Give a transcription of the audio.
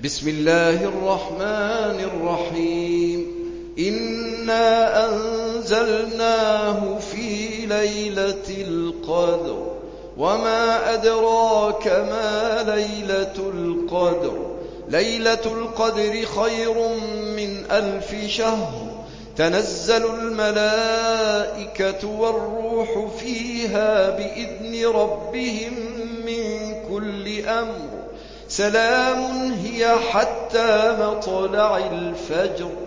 بسم الله الرحمن الرحيم إنا أنزلناه في ليلة القدر وما أدراك ما ليلة القدر ليلة القدر خير من 1000 شهر تنزل الملائكة والروح فيها بإذن ربهم من كل أمر سلام هي حتى مطلع الفجر